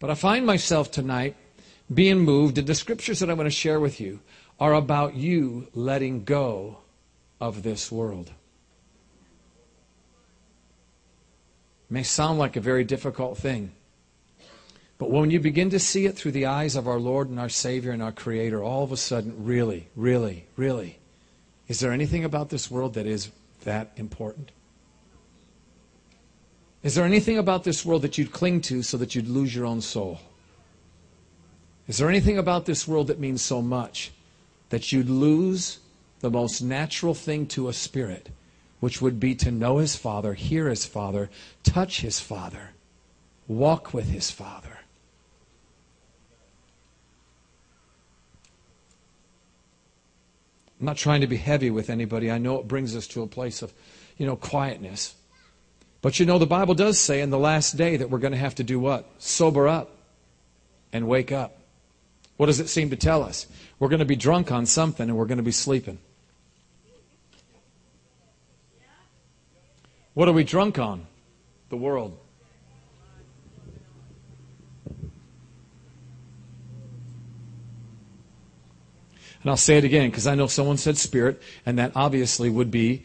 But I find myself tonight being moved, and the scriptures that I'm going to share with you are about you letting go of this world. It may sound like a very difficult thing, but when you begin to see it through the eyes of our Lord and our Savior and our Creator, all of a sudden, really, really, really, is there anything about this world that is that important? Is there anything about this world that you'd cling to so that you'd lose your own soul? Is there anything about this world that means so much that you'd lose the most natural thing to a spirit, which would be to know His Father, hear His Father, touch His Father, walk with His Father? I'm not trying to be heavy with anybody. I know it brings us to a place of, quietness. But the Bible does say in the last day that we're going to have to do what? Sober up and wake up. What does it seem to tell us? We're going to be drunk on something and we're going to be sleeping. What are we drunk on? The world. And I'll say it again because I know someone said spirit, and that obviously would be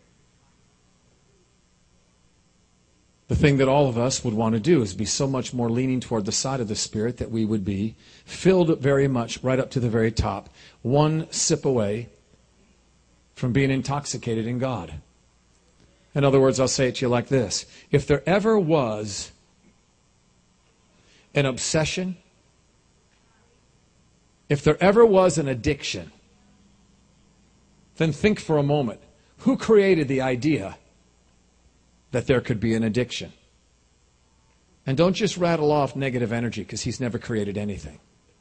the thing that all of us would want to do, is be so much more leaning toward the side of the Spirit that we would be filled very much right up to the very top, one sip away from being intoxicated in God. In other words, I'll say it to you like this. If there ever was an obsession, if there ever was an addiction, then think for a moment, who created the idea that there could be an addiction? And don't just rattle off negative energy, because He's never created anything.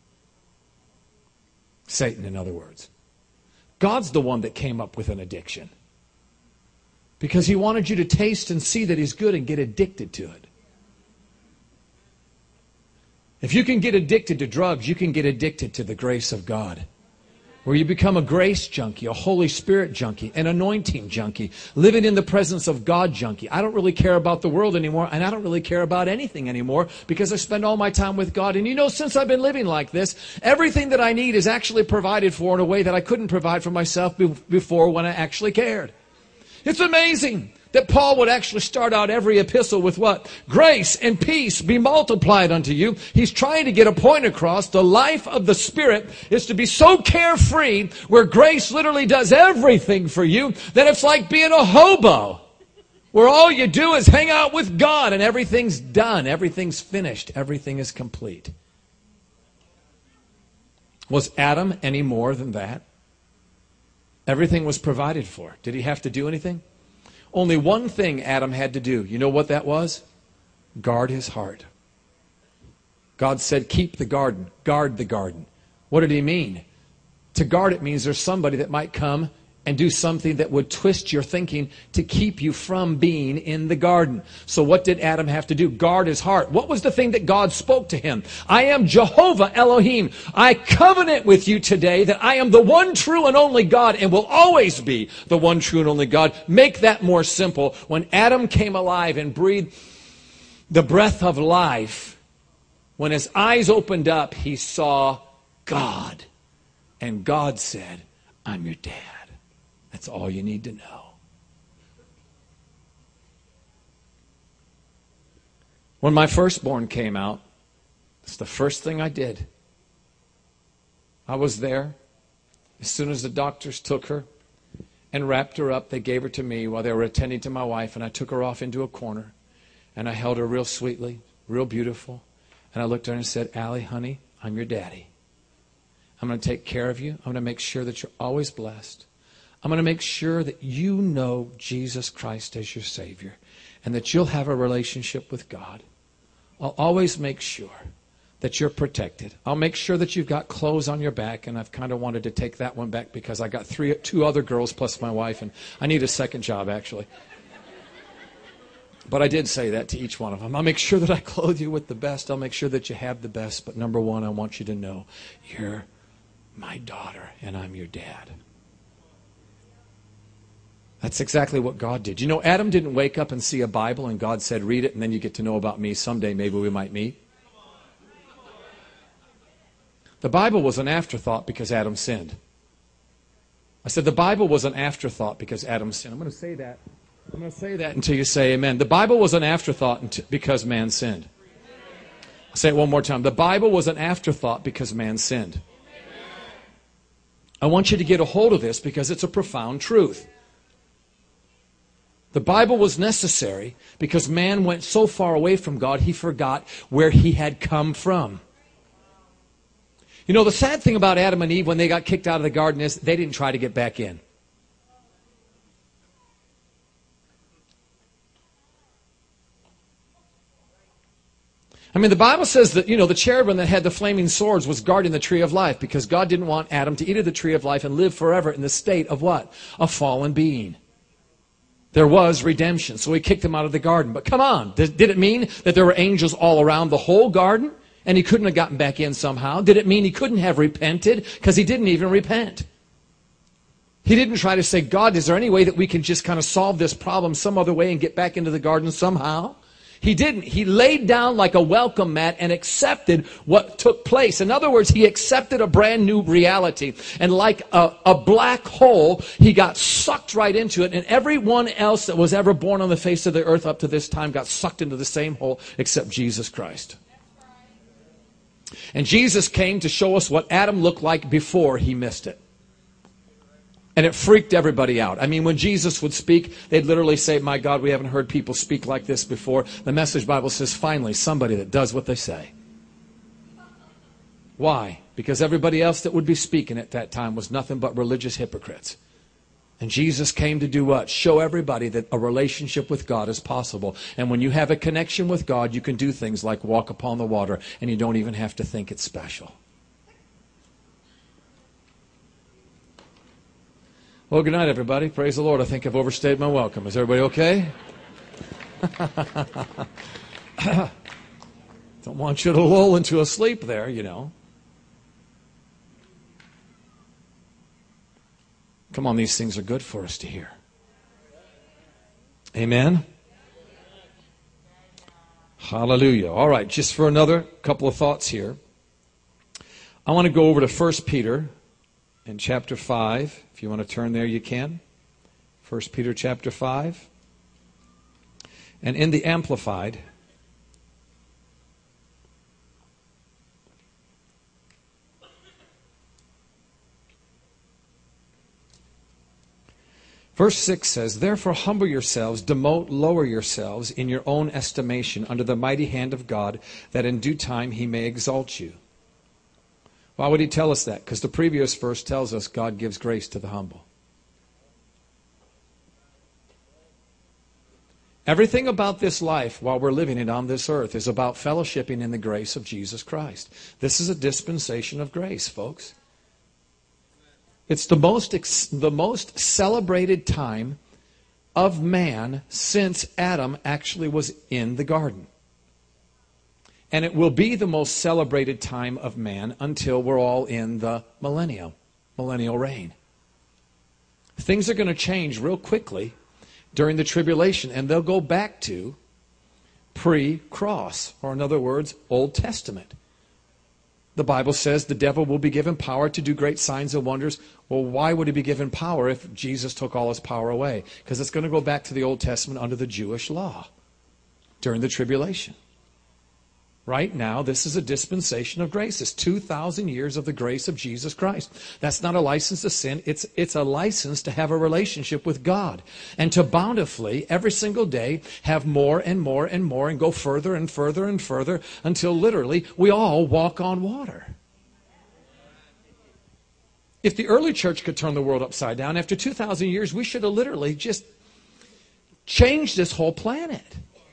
Satan, in other words. God's the one that came up with an addiction, because He wanted you to taste and see that He's good and get addicted to it. If you can get addicted to drugs, you can get addicted to the grace of God, where you become a grace junkie, a Holy Spirit junkie, an anointing junkie, living in the presence of God junkie. I don't really care about the world anymore, and I don't really care about anything anymore, because I spend all my time with God. And since I've been living like this, everything that I need is actually provided for in a way that I couldn't provide for myself before, when I actually cared. It's amazing that Paul would actually start out every epistle with what? Grace and peace be multiplied unto you. He's trying to get a point across. The life of the Spirit is to be so carefree, where grace literally does everything for you, that it's like being a hobo, where all you do is hang out with God and everything's done, everything's finished, everything is complete. Was Adam any more than that? Everything was provided for. Did he have to do anything? Only one thing Adam had to do. You know what that was? Guard his heart. God said, keep the garden. Guard the garden. What did He mean? To guard it means there's somebody that might come and do something that would twist your thinking to keep you from being in the garden. So what did Adam have to do? Guard his heart. What was the thing that God spoke to him? I am Jehovah Elohim. I covenant with you today that I am the one true and only God, and will always be the one true and only God. Make that more simple. When Adam came alive and breathed the breath of life, when his eyes opened up, he saw God. And God said, I'm your dad. That's all you need to know. When my firstborn came out, it's the first thing I did. I was there. As soon as the doctors took her and wrapped her up, they gave her to me while they were attending to my wife, and I took her off into a corner, and I held her real sweetly, real beautiful, and I looked at her and said, Allie, honey, I'm your daddy. I'm going to take care of you. I'm going to make sure that you're always blessed. I'm going to make sure that you know Jesus Christ as your Savior, and that you'll have a relationship with God. I'll always make sure that you're protected. I'll make sure that you've got clothes on your back, and I've kind of wanted to take that one back because I got two other girls plus my wife, and I need a second job, actually. But I did say that to each one of them. I'll make sure that I clothe you with the best. I'll make sure that you have the best. But number one, I want you to know you're my daughter, and I'm your dad. That's exactly what God did. You know, Adam didn't wake up and see a Bible and God said, read it, and then you get to know about me. Someday maybe we might meet. The Bible was an afterthought because Adam sinned. I said the Bible was an afterthought because Adam sinned. I'm going to say that. I'm going to say that until you say amen. The Bible was an afterthought because man sinned. I'll say it one more time. The Bible was an afterthought because man sinned. I want you to get a hold of this because it's a profound truth. The Bible was necessary because man went so far away from God, he forgot where he had come from. You know, the sad thing about Adam and Eve when they got kicked out of the garden is they didn't try to get back in. I mean, the Bible says that, you know, the cherubim that had the flaming swords was guarding the tree of life because God didn't want Adam to eat of the tree of life and live forever in the state of what? A fallen being. There was redemption, so he kicked him out of the garden. But come on, did it mean that there were angels all around the whole garden? And he couldn't have gotten back in somehow? Did it mean he couldn't have repented? Because he didn't even repent. He didn't try to say, God, is there any way that we can just kind of solve this problem some other way and get back into the garden somehow? He didn't. He laid down like a welcome mat and accepted what took place. In other words, he accepted a brand new reality. And like a black hole, he got sucked right into it. And everyone else that was ever born on the face of the earth up to this time got sucked into the same hole except Jesus Christ. And Jesus came to show us what Adam looked like before he missed it. And it freaked everybody out. I mean, when Jesus would speak, they'd literally say, my God, we haven't heard people speak like this before. The Message Bible says, finally, somebody that does what they say. Why? Because everybody else that would be speaking at that time was nothing but religious hypocrites. And Jesus came to do what? Show everybody that a relationship with God is possible. And when you have a connection with God, you can do things like walk upon the water, and you don't even have to think it's special. Well, good night, everybody. Praise the Lord. I think I've overstayed my welcome. Is everybody okay? Don't want you to lull into a sleep there, you know. Come on, these things are good for us to hear. Amen? Hallelujah. All right, just for another couple of thoughts here. I want to go over to 1 Peter in chapter 5. If you want to turn there, you can. 1 Peter chapter 5. And in the Amplified, verse 6 says, therefore humble yourselves, demote, lower yourselves in your own estimation under the mighty hand of God, that in due time he may exalt you. Why would he tell us that? Because the previous verse tells us God gives grace to the humble. Everything about this life while we're living it on this earth is about fellowshipping in the grace of Jesus Christ. This is a dispensation of grace, folks. It's the most celebrated time of man since Adam actually was in the garden. And it will be the most celebrated time of man until we're all in the millennial reign. Things are going to change real quickly during the tribulation, and they'll go back to pre-cross, or in other words, Old Testament. The Bible says the devil will be given power to do great signs and wonders. Well, why would he be given power if Jesus took all his power away? Because it's going to go back to the Old Testament under the Jewish law during the tribulation. Right now, this is a dispensation of grace. It's 2,000 years of the grace of Jesus Christ. That's not a license to sin. It's a license to have a relationship with God. And to bountifully, every single day, have more and more and more and go further and further and further until literally we all walk on water. If the early church could turn the world upside down, after 2,000 years, we should have literally just changed this whole planet.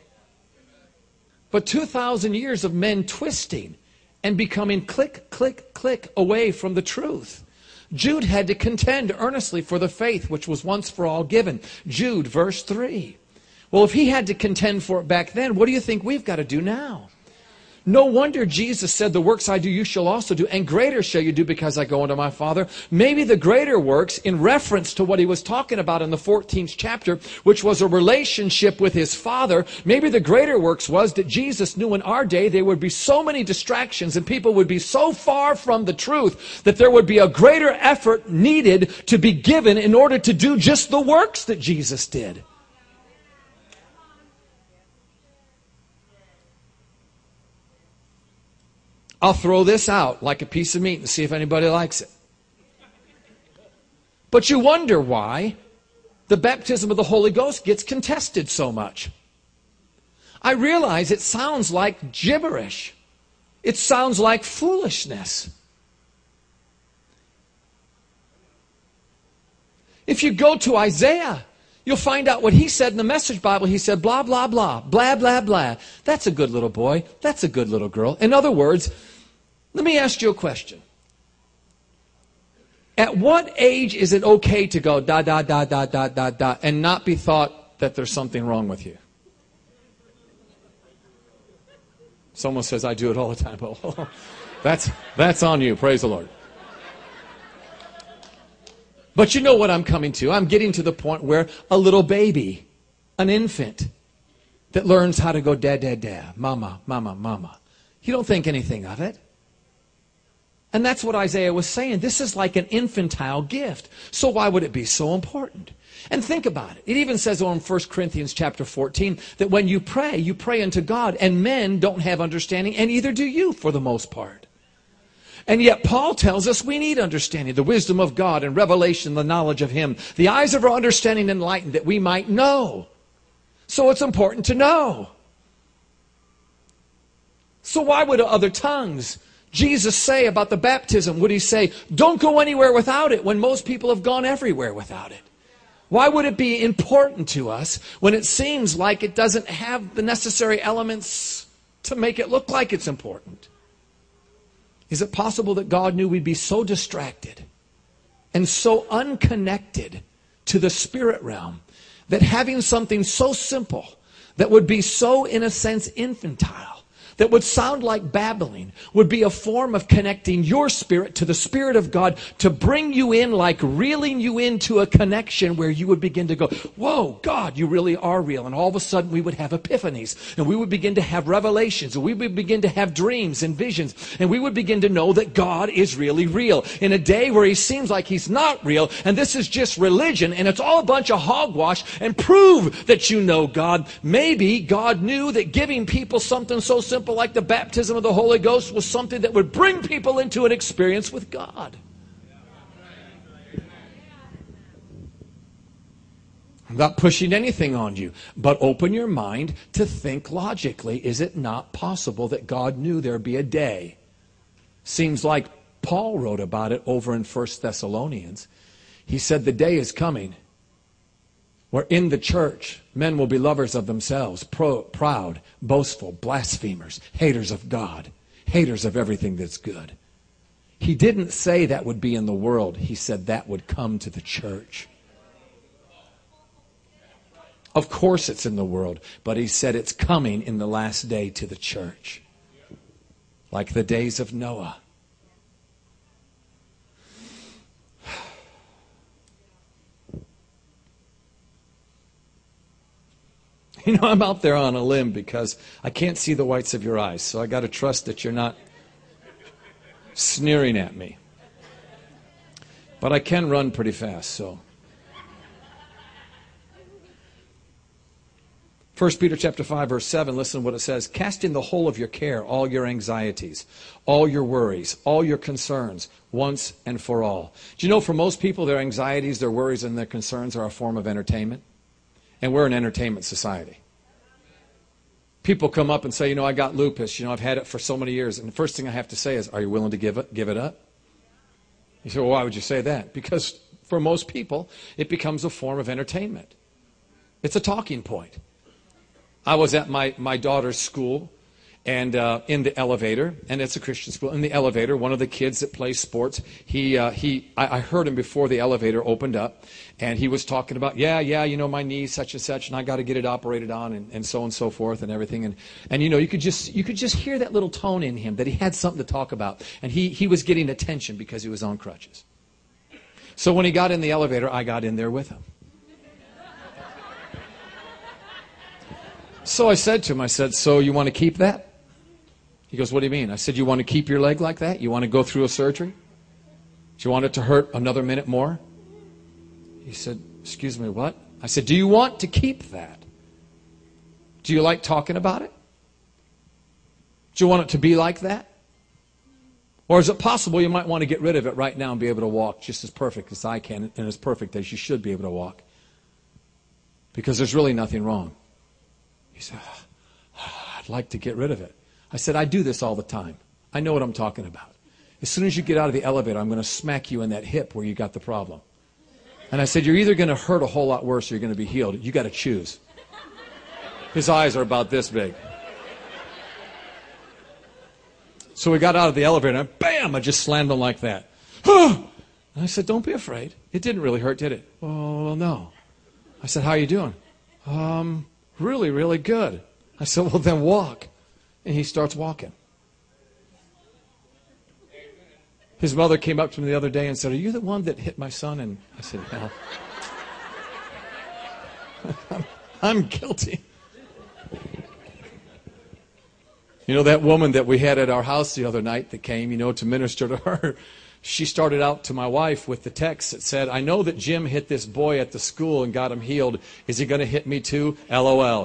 But 2,000 years of men twisting and becoming click, click, click away from the truth. Jude had to contend earnestly for the faith which was once for all given. Jude, verse 3. Well, if he had to contend for it back then, what do you think we've got to do now? No wonder Jesus said, the works I do, you shall also do, and greater shall you do because I go unto my Father. Maybe the greater works, in reference to what he was talking about in the 14th chapter, which was a relationship with his Father, maybe the greater works was that Jesus knew in our day there would be so many distractions and people would be so far from the truth that there would be a greater effort needed to be given in order to do just the works that Jesus did. I'll throw this out like a piece of meat and see if anybody likes it. But you wonder why the baptism of the Holy Ghost gets contested so much. I realize it sounds like gibberish. It sounds like foolishness. If you go to Isaiah, you'll find out what he said in the Message Bible. He said, blah, blah, blah, blah, blah, blah. That's a good little boy. That's a good little girl. In other words, let me ask you a question. At what age is it okay to go da, da, da, da, da, da, da, and not be thought that there's something wrong with you? Someone says, I do it all the time. Oh, that's on you. Praise the Lord. But you know what I'm coming to. I'm getting to the point where a little baby, an infant, that learns how to go da, da, da, mama, mama, mama. You don't think anything of it. And that's what Isaiah was saying. This is like an infantile gift. So why would it be so important? And think about it. It even says on 1 Corinthians chapter 14 that when you pray unto God, and men don't have understanding, and neither do you for the most part. And yet Paul tells us we need understanding, the wisdom of God and revelation, the knowledge of Him, the eyes of our understanding enlightened that we might know. So it's important to know. So why would other tongues Jesus say about the baptism? Would he say, don't go anywhere without it, when most people have gone everywhere without it? Why would it be important to us when it seems like it doesn't have the necessary elements to make it look like it's important? Is it possible that God knew we'd be so distracted and so unconnected to the spirit realm that having something so simple that would be so, in a sense, infantile, that would sound like babbling, would be a form of connecting your spirit to the Spirit of God to bring you in, like reeling you into a connection where you would begin to go, whoa, God, you really are real. And all of a sudden we would have epiphanies, and we would begin to have revelations, and we would begin to have dreams and visions, and we would begin to know that God is really real. In a day where he seems like he's not real, and this is just religion, and it's all a bunch of hogwash, and prove that you know God. Maybe God knew that giving people something so simple like the baptism of the Holy Ghost was something that would bring people into an experience with God. I'm not pushing anything on you, but open your mind to think logically. Is it not possible that God knew there'd be a day? Seems like Paul wrote about it over in 1 Thessalonians. He said the day is coming where in the church, men will be lovers of themselves, proud, boastful, blasphemers, haters of God, haters of everything that's good. He didn't say that would be in the world. He said that would come to the church. Of course it's in the world, but he said it's coming in the last day to the church. Like the days of Noah. You know, I'm out there on a limb because I can't see the whites of your eyes, so I got to trust that you're not sneering at me. But I can run pretty fast, so. 1 Peter chapter 5, verse 7, listen to what it says. Casting the whole of your care, all your anxieties, all your worries, all your concerns, once and for all. Do you know for most people, their anxieties, their worries, and their concerns are a form of entertainment? And we're an entertainment society. People come up and say, I got lupus. I've had it for so many years. And the first thing I have to say is, are you willing to give it up? You say, well, why would you say that? Because for most people, it becomes a form of entertainment. It's a talking point. I was at my daughter's school, And in the elevator, and it's a Christian school, in the elevator, one of the kids that plays sports, I heard him before the elevator opened up, and he was talking about, my knee, such and such, and I got to get it operated on, and so on and so forth, and everything. And you could just hear that little tone in him that he had something to talk about, and he was getting attention because he was on crutches. So when he got in the elevator, I got in there with him. So I said to him, so you want to keep that? He goes, what do you mean? I said, you want to keep your leg like that? You want to go through a surgery? Do you want it to hurt another minute more? He said, excuse me, what? I said, do you want to keep that? Do you like talking about it? Do you want it to be like that? Or is it possible you might want to get rid of it right now and be able to walk just as perfect as I can and as perfect as you should be able to walk? Because there's really nothing wrong. He said, I'd like to get rid of it. I said, I do this all the time. I know what I'm talking about. As soon as you get out of the elevator, I'm going to smack you in that hip where you got the problem. And I said, you're either going to hurt a whole lot worse or you're going to be healed. You got to choose. His eyes are about this big. So we got out of the elevator and bam, I just slammed him like that. And I said, don't be afraid. It didn't really hurt, did it? Oh, well, no. I said, how are you doing? Really, really good. I said, well, then walk. And he starts walking. His mother came up to me the other day and said, are you the one that hit my son? And I said, no. I'm guilty. You know, that woman that we had at our house the other night that came, to minister to her, she started out to my wife with the text that said, I know that Jim hit this boy at the school and got him healed. Is he going to hit me too? LOL,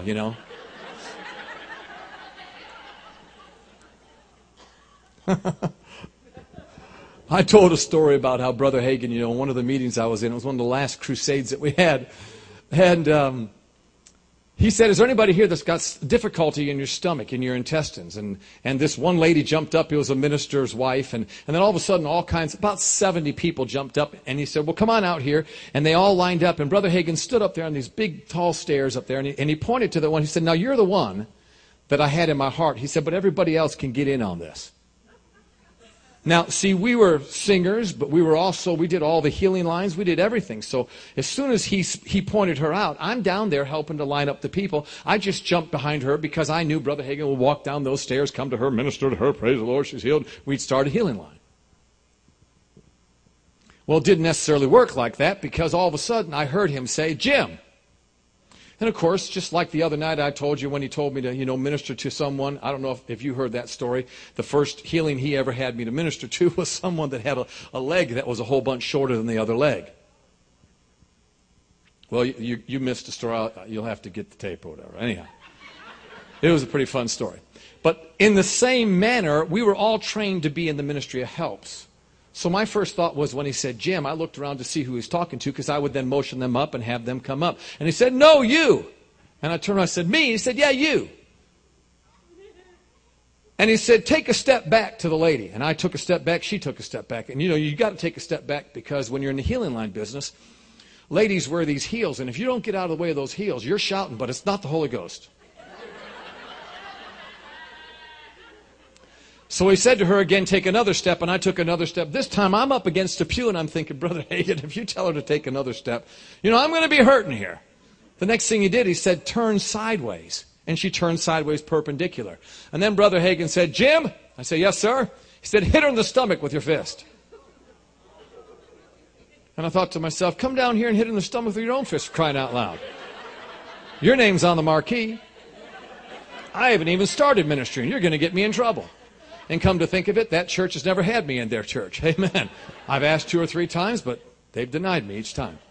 I told a story about how Brother Hagin, one of the meetings I was in, it was one of the last crusades that we had, and he said, is there anybody here that's got difficulty in your stomach, in your intestines? And this one lady jumped up, it was a minister's wife, and then all of a sudden about 70 people jumped up, and he said, well, come on out here, and they all lined up, and Brother Hagin stood up there on these big, tall stairs up there, and he pointed to the one, he said, now you're the one that I had in my heart. He said, but everybody else can get in on this. Now, see, we were singers, but we did all the healing lines. We did everything. So as soon as he pointed her out, I'm down there helping to line up the people. I just jumped behind her because I knew Brother Hagin would walk down those stairs, come to her, minister to her, praise the Lord, she's healed. We'd start a healing line. Well, it didn't necessarily work like that because all of a sudden I heard him say, Jim. And, of course, just like the other night I told you when he told me to, minister to someone. I don't know if you heard that story. The first healing he ever had me to minister to was someone that had a leg that was a whole bunch shorter than the other leg. Well, you missed a story. You'll have to get the tape or whatever. Anyhow, it was a pretty fun story. But in the same manner, we were all trained to be in the ministry of helps. So my first thought was when he said, Jim, I looked around to see who he was talking to because I would then motion them up and have them come up. And he said, no, you. And I turned around and said, me? He said, yeah, you. And he said, take a step back to the lady. And I took a step back. She took a step back. And, you got to take a step back because when you're in the healing line business, ladies wear these heels. And if you don't get out of the way of those heels, you're shouting, but it's not the Holy Ghost. So he said to her again, take another step, and I took another step. This time I'm up against a pew, and I'm thinking, Brother Hagin, if you tell her to take another step, I'm going to be hurting here. The next thing he did, he said, turn sideways. And she turned sideways perpendicular. And then Brother Hagin said, Jim? I said, yes, sir. He said, hit her in the stomach with your fist. And I thought to myself, come down here and hit her in the stomach with your own fist, crying out loud. Your name's on the marquee. I haven't even started ministry, and you're going to get me in trouble. And come to think of it, that church has never had me in their church. Amen. I've asked 2 or 3 times, but they've denied me each time.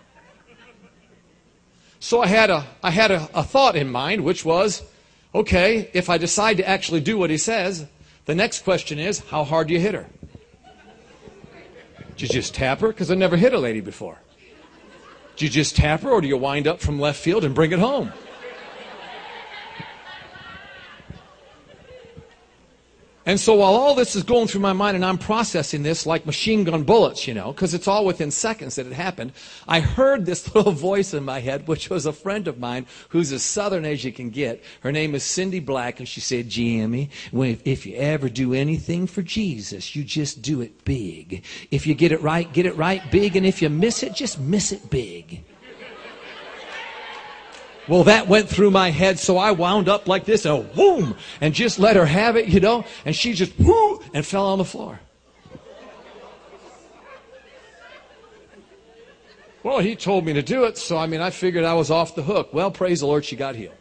So I had a thought in mind, which was, okay, if I decide to actually do what he says, the next question is, how hard do you hit her? Do you just tap her? Because I never hit a lady before. Do you just tap her, or do you wind up from left field and bring it home? And so while all this is going through my mind and I'm processing this like machine gun bullets, because it's all within seconds that it happened, I heard this little voice in my head, which was a friend of mine who's as southern as you can get. Her name is Cindy Black, and she said, Jimmy, if you ever do anything for Jesus, you just do it big. If you get it right big, and if you miss it, just miss it big. Well, that went through my head, so I wound up like this, and boom, and just let her have it, and she just, whoo, and fell on the floor. Well, he told me to do it, so I figured I was off the hook. Well, praise the Lord, she got healed.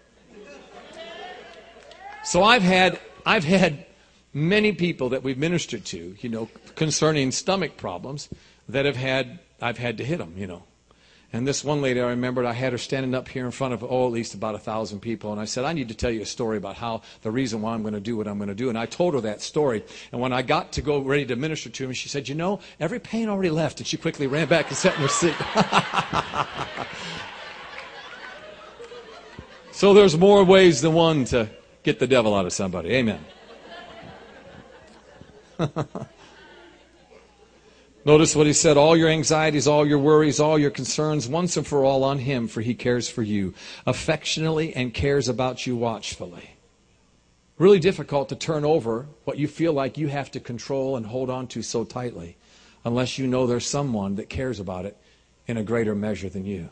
So I've had many people that we've ministered to, concerning stomach problems that I've had to hit them, And this one lady, I remembered, I had her standing up here in front of, at least about 1,000 people. And I said, I need to tell you a story about how the reason why I'm going to do what I'm going to do. And I told her that story. And when I got to go ready to minister to her, she said, every pain already left. And she quickly ran back and sat in her seat. So there's more ways than one to get the devil out of somebody. Amen. Notice what he said, all your anxieties, all your worries, all your concerns, once and for all on him, for he cares for you affectionately and cares about you watchfully. Really difficult to turn over what you feel like you have to control and hold on to so tightly, unless you know there's someone that cares about it in a greater measure than you.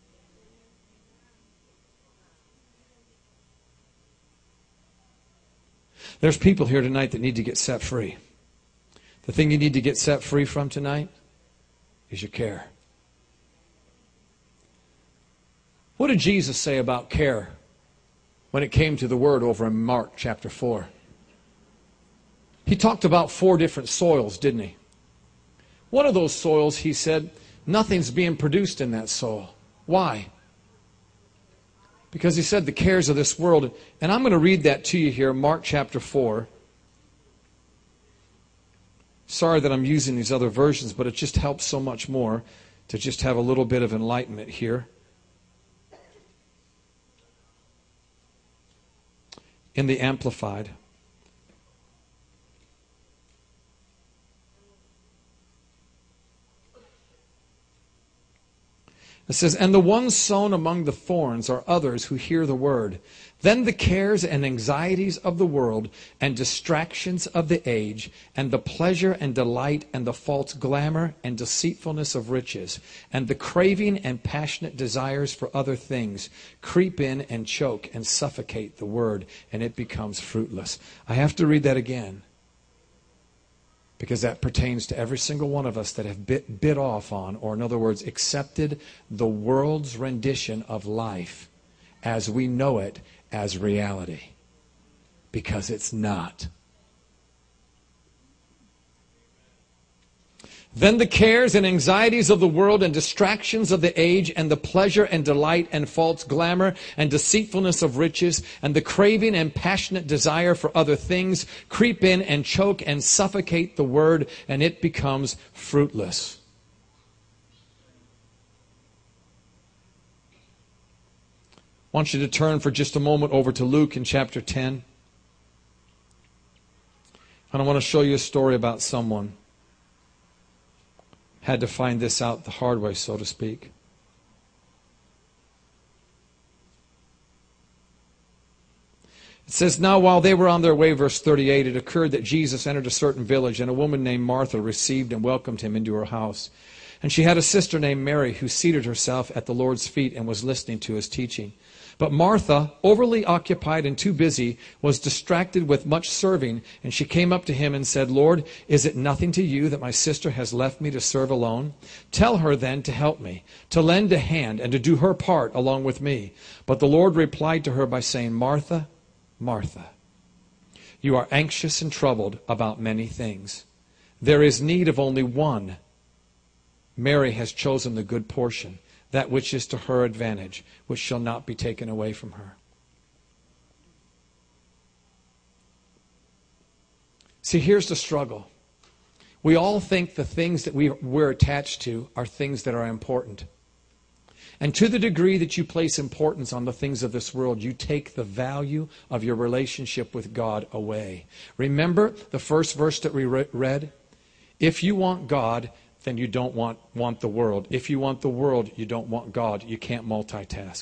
There's people here tonight that need to get set free. The thing you need to get set free from tonight is your care. What did Jesus say about care when it came to the word over in Mark chapter 4? He talked about 4 different soils, didn't he? One of those soils, he said, nothing's being produced in that soil. Why? Because he said the cares of this world. And I'm going to read that to you here, Mark chapter 4. Sorry that I'm using these other versions, but it just helps so much more to just have a little bit of enlightenment here. In the Amplified. It says, and the ones sown among the thorns are others who hear the word. Then the cares and anxieties of the world and distractions of the age and the pleasure and delight and the false glamour and deceitfulness of riches and the craving and passionate desires for other things creep in and choke and suffocate the word, and it becomes fruitless. I have to read that again, because that pertains to every single one of us that have bit off on, or in other words, accepted the world's rendition of life as we know it as reality. Because it's not. Then the cares and anxieties of the world and distractions of the age and the pleasure and delight and false glamour and deceitfulness of riches and the craving and passionate desire for other things creep in and choke and suffocate the word, and it becomes fruitless. I want you to turn for just a moment over to Luke in chapter 10. And I want to show you a story about someone had to find this out the hard way, so to speak. It says, now while they were on their way, verse 38, it occurred that Jesus entered a certain village, and a woman named Martha received and welcomed him into her house. And she had a sister named Mary, who seated herself at the Lord's feet and was listening to his teaching. But Martha, overly occupied and too busy, was distracted with much serving, and she came up to him and said, Lord, is it nothing to you that my sister has left me to serve alone? Tell her then to help me, to lend a hand, and to do her part along with me. But the Lord replied to her by saying, Martha, Martha, you are anxious and troubled about many things. There is need of only one. Mary has chosen the good portion, that which is to her advantage, which shall not be taken away from her. See, here's the struggle. We all think the things that we're attached to are things that are important. And to the degree that you place importance on the things of this world, you take the value of your relationship with God away. Remember the first verse that we read? If you want God, then you don't want the world. If you want the world, you don't want God. You can't multitask.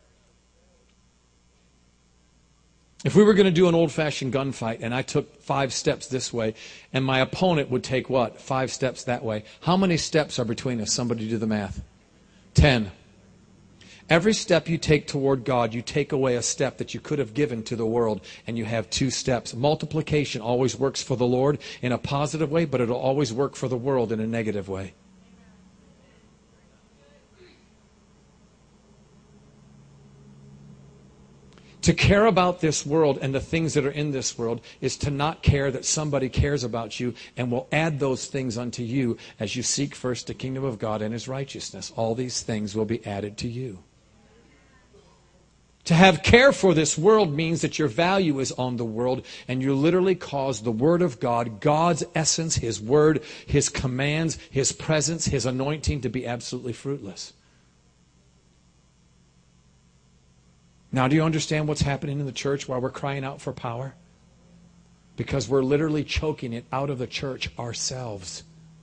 If we were going to do an old-fashioned gunfight and I took 5 steps this way and my opponent would take what? 5 steps that way. How many steps are between us? Somebody do the math. 10. Every step you take toward God, you take away a step that you could have given to the world, and you have 2 steps. Multiplication always works for the Lord in a positive way, but it'll always work for the world in a negative way. To care about this world and the things that are in this world is to not care that somebody cares about you and will add those things unto you as you seek first the kingdom of God and His righteousness. All these things will be added to you. To have care for this world means that your value is on the world, and you literally cause the Word of God, God's essence, His Word, His commands, His presence, His anointing to be absolutely fruitless. Now, do you understand what's happening in the church while we're crying out for power? Because we're literally choking it out of the church ourselves.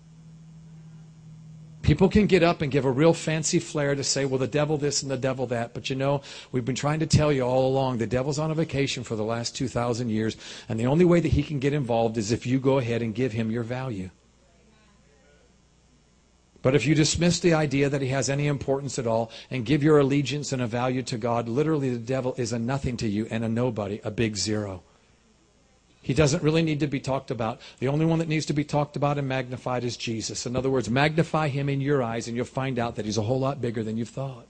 People can get up and give a real fancy flair to say, well, the devil this and the devil that. But you know, we've been trying to tell you all along, the devil's on a vacation for the last 2,000 years. And the only way that he can get involved is if you go ahead and give him your value. But if you dismiss the idea that he has any importance at all and give your allegiance and a value to God, literally the devil is a nothing to you and a nobody, a big zero. He doesn't really need to be talked about. The only one that needs to be talked about and magnified is Jesus. In other words, magnify Him in your eyes and you'll find out that He's a whole lot bigger than you thought.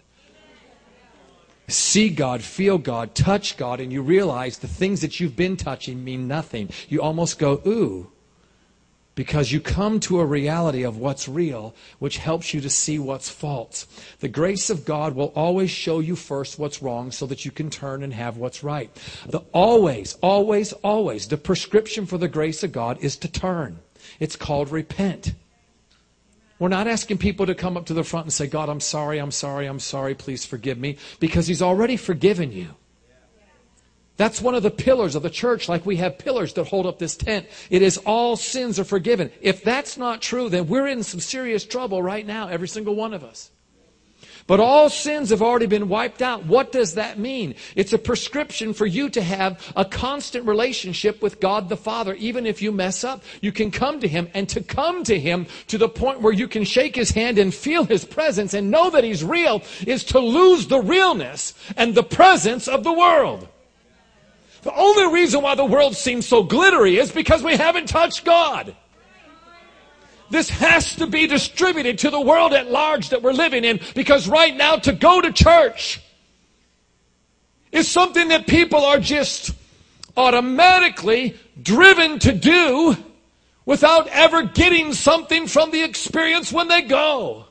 See God, feel God, touch God, and you realize the things that you've been touching mean nothing. You almost go, ooh. Because you come to a reality of what's real, which helps you to see what's false. The grace of God will always show you first what's wrong so that you can turn and have what's right. Always, the prescription for the grace of God is to turn. It's called repent. We're not asking people to come up to the front and say, God, I'm sorry, please forgive me. Because He's already forgiven you. That's one of the pillars of the church, like we have pillars that hold up this tent. It is all sins are forgiven. If that's not true, then we're in some serious trouble right now, every single one of us. But all sins have already been wiped out. What does that mean? It's a prescription for you to have a constant relationship with God the Father. Even if you mess up, you can come to Him. And to come to Him to the point where you can shake His hand and feel His presence and know that He's real is to lose the realness and the presence of the world. The only reason why the world seems so glittery is because we haven't touched God. This has to be distributed to the world at large that we're living in, because right now to go to church is something that people are just automatically driven to do without ever getting something from the experience when they go.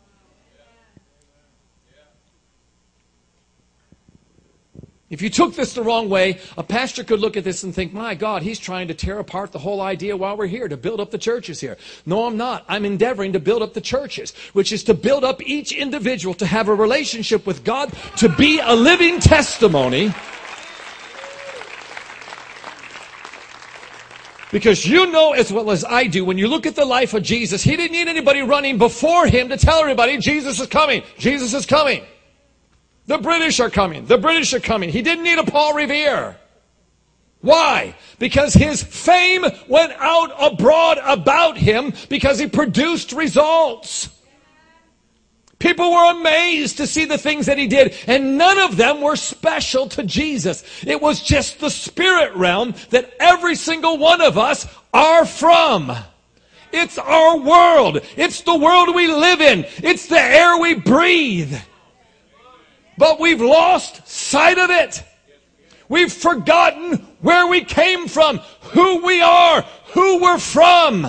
If you took this the wrong way, a pastor could look at this and think, my God, he's trying to tear apart the whole idea while we're here, to build up the churches here. No, I'm not. I'm endeavoring to build up the churches, which is to build up each individual to have a relationship with God, to be a living testimony. Because you know as well as I do, when you look at the life of Jesus, He didn't need anybody running before Him to tell everybody, Jesus is coming. Jesus is coming. The British are coming. The British are coming. He didn't need a Paul Revere. Why? Because His fame went out abroad about Him because He produced results. People were amazed to see the things that He did, and none of them were special to Jesus. It was just the spirit realm that every single one of us are from. It's our world. It's the world we live in. It's the air we breathe. But we've lost sight of it. We've forgotten where we came from, who we are, who we're from.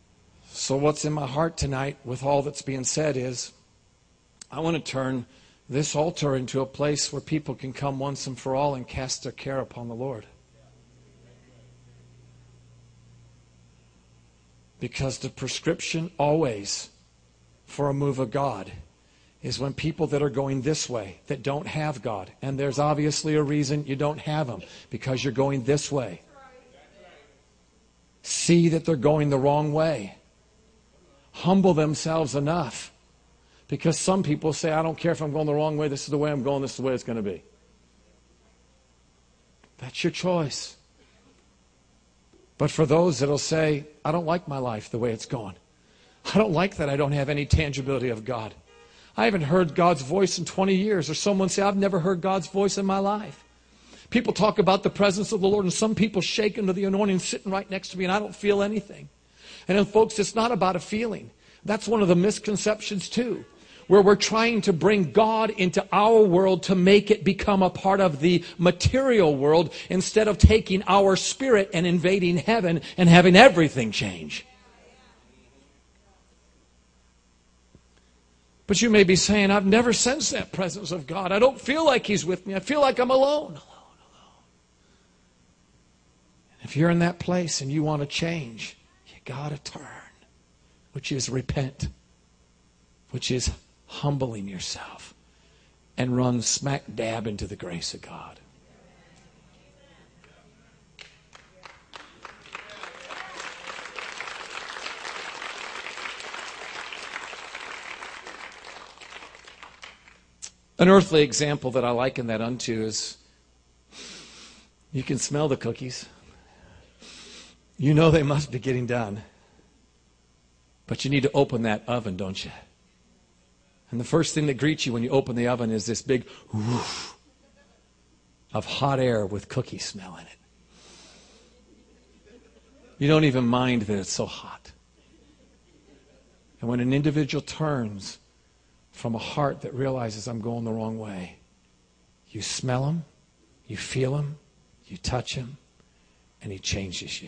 So what's in my heart tonight with all that's being said is, I want to turn this altar into a place where people can come once and for all and cast their care upon the Lord. Because the prescription always for a move of God is when people that are going this way, that don't have God, and there's obviously a reason you don't have Him, because you're going this way. See that they're going the wrong way. Humble themselves enough. Because some people say, I don't care if I'm going the wrong way, this is the way I'm going, this is the way it's going to be. That's your choice. But for those that'll say, I don't like my life the way it's going. I don't like that I don't have any tangibility of God. I haven't heard God's voice in 20 years. Or someone say, I've never heard God's voice in my life. People talk about the presence of the Lord, and some people shake into the anointing sitting right next to me, and I don't feel anything. And then, folks, it's not about a feeling. That's one of the misconceptions, too, where we're trying to bring God into our world to make it become a part of the material world instead of taking our spirit and invading heaven and having everything change. But you may be saying, I've never sensed that presence of God. I don't feel like He's with me. I feel like I'm alone. If you're in that place and you want to change, you got to turn, which is repent, which is humbling yourself and run smack dab into the grace of God. An earthly example that I liken that unto is you can smell the cookies. You know they must be getting done. But you need to open that oven, don't you? And the first thing that greets you when you open the oven is this big whoosh of hot air with cookie smell in it. You don't even mind that it's so hot. And when an individual turns from a heart that realizes I'm going the wrong way, you smell Him, you feel Him, you touch Him, and He changes you.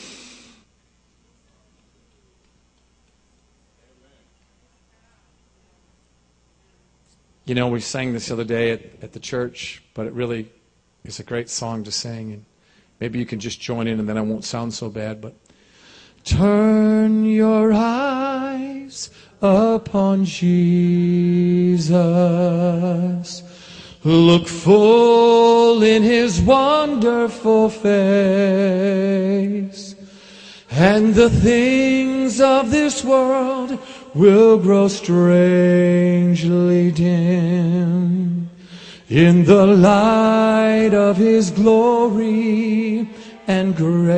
You know, we sang this the other day at the church, but it really is a great song to sing. And maybe you can just join in and then I won't sound so bad. But turn your eyes upon Jesus. Look full in His wonderful face. And the things of this world will grow strangely dim in the light of His glory and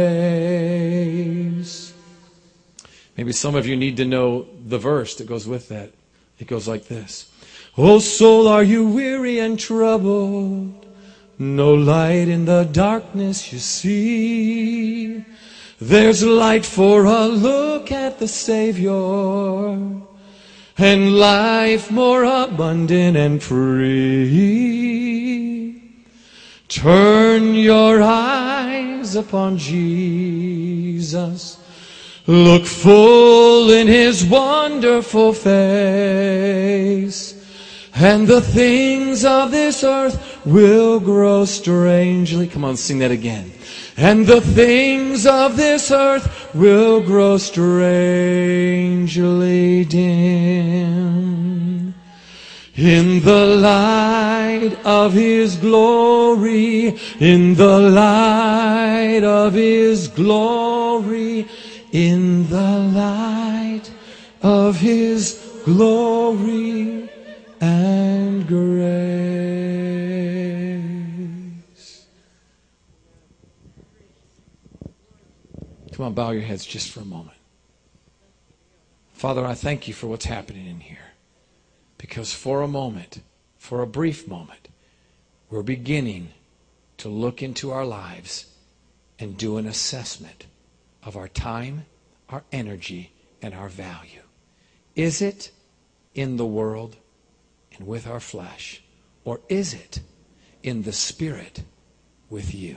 grace. Maybe some of you need to know the verse that goes with that. It goes like this. O soul, are you weary and troubled? No light in the darkness you see. There's light for a look at the Savior, and life more abundant and free. Turn your eyes upon Jesus. Look full in His wonderful face, and the things of this earth will grow strangely. Come on, sing that again. And the things of this earth will grow strangely dim in the light of His glory, in the light of His glory, in the light of His glory and grace. Come on, bow your heads just for a moment. Father, I thank You for what's happening in here. Because for a moment, for a brief moment, we're beginning to look into our lives and do an assessment of our time, our energy, and our value. Is it in the world and with our flesh? Or is it in the Spirit with You?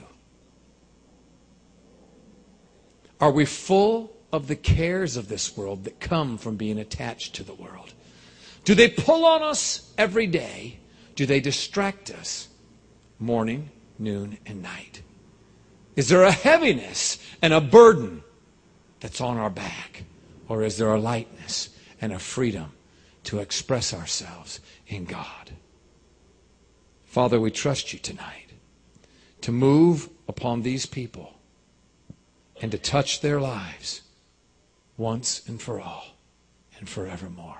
Are we full of the cares of this world that come from being attached to the world? Do they pull on us every day? Do they distract us morning, noon, and night? Is there a heaviness and a burden that's on our back? Or is there a lightness and a freedom to express ourselves in God? Father, we trust you tonight to move upon these people and to touch their lives once and for all and forevermore.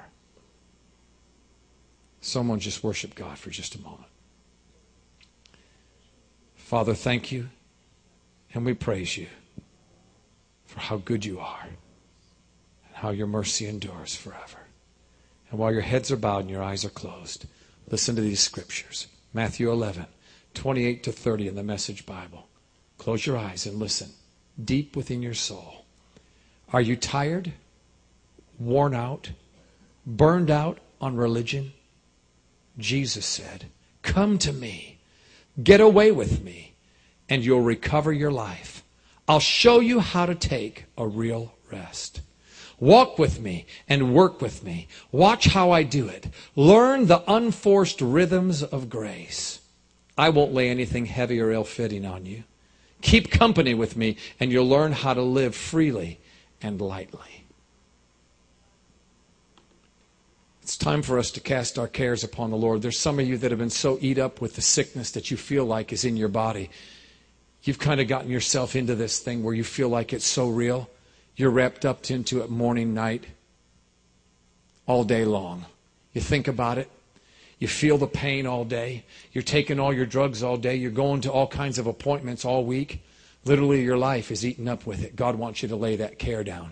Someone just worship God for just a moment. Father, thank you, and we praise you for how good you are and how your mercy endures forever. And while your heads are bowed and your eyes are closed, listen to these scriptures. Matthew 11, 28 to 30 in the Message Bible. Close your eyes and listen deep within your soul. Are you tired, worn out, burned out on religion? Jesus said, come to me, get away with me, and you'll recover your life. I'll show you how to take a real rest. Walk with me and work with me. Watch how I do it. Learn the unforced rhythms of grace. I won't lay anything heavy or ill-fitting on you. Keep company with me and you'll learn how to live freely and lightly. It's time for us to cast our cares upon the Lord. There's some of you that have been so eat up with the sickness that you feel like is in your body. You've kind of gotten yourself into this thing where you feel like it's so real. You're wrapped up into it morning, night, all day long. You think about it. You feel the pain all day. You're taking all your drugs all day. You're going to all kinds of appointments all week. Literally, your life is eaten up with it. God wants you to lay that care down.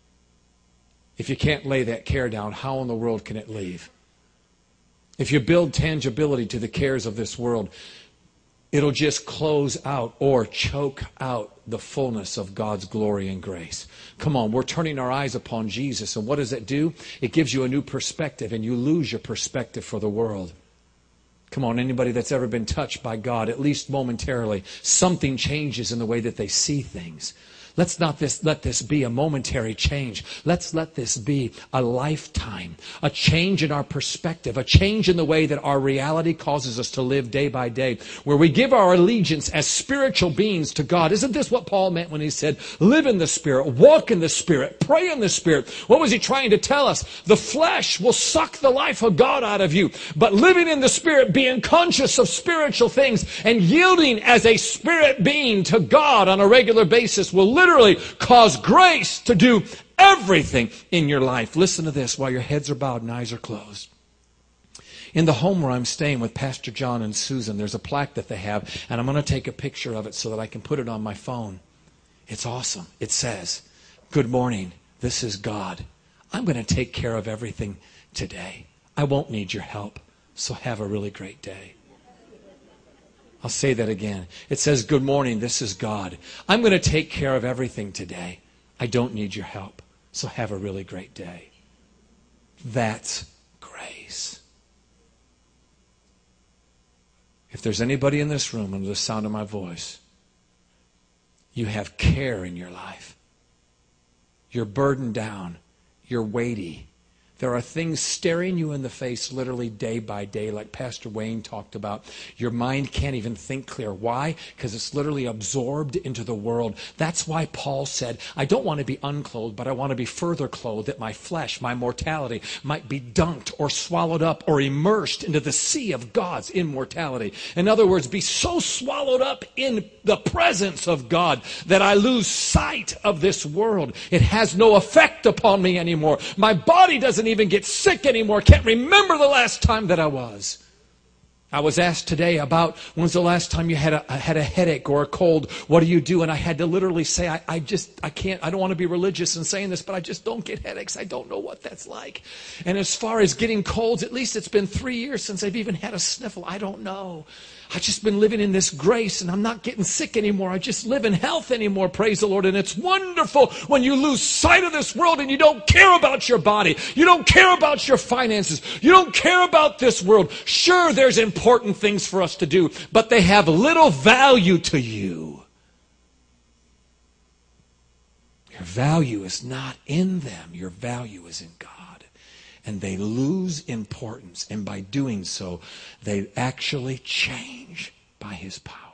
If you can't lay that care down, how in the world can it leave? If you build tangibility to the cares of this world, it'll just close out or choke out the fullness of God's glory and grace. Come on, we're turning our eyes upon Jesus. And what does it do? It gives you a new perspective, and you lose your perspective for the world. Come on, anybody that's ever been touched by God, at least momentarily, something changes in the way that they see things. Let's not let this be a momentary change. Let's let this be a lifetime, a change in our perspective, a change in the way that our reality causes us to live day by day, where we give our allegiance as spiritual beings to God. Isn't this what Paul meant when he said, live in the Spirit, walk in the Spirit, pray in the Spirit? What was he trying to tell us? The flesh will suck the life of God out of you, but living in the Spirit, being conscious of spiritual things and yielding as a spirit being to God on a regular basis will literally cause grace to do everything in your life. Listen to this while your heads are bowed and eyes are closed. In the home where I'm staying with Pastor John and Susan, there's a plaque that they have, and I'm going to take a picture of it so that I can put it on my phone. It's awesome. It says, good morning, this is God. I'm going to take care of everything today. I won't need your help, so have a really great day. I'll say that again. It says, good morning, this is God. I'm going to take care of everything today. I don't need your help, so have a really great day. That's grace. If there's anybody in this room under the sound of my voice, you have care in your life. You're burdened down. You're weighty. There are things staring you in the face literally day by day, like Pastor Wayne talked about. Your mind can't even think clear. Why? Because it's literally absorbed into the world. That's why Paul said, I don't want to be unclothed, but I want to be further clothed, that my flesh, my mortality, might be dunked or swallowed up or immersed into the sea of God's immortality. In other words, be so swallowed up in the presence of God that I lose sight of this world. It has no effect upon me anymore. My body doesn't even get sick anymore. Can't remember the last time that I was. I was asked today about when's the last time you had a headache or a cold. What do you do? And I had to literally say, I can't, I don't want to be religious in saying this, but I just don't get headaches. I don't know what that's like. And as far as getting colds, at least it's been 3 years since I've even had a sniffle. I don't know. I've just been living in this grace, and I'm not getting sick anymore. I just live in health anymore, praise the Lord. And it's wonderful when you lose sight of this world and you don't care about your body. You don't care about your finances. You don't care about this world. Sure, there's important things for us to do, but they have little value to you. Your value is not in them. Your value is in God. and they lose importance. And by doing so, they actually change by his power.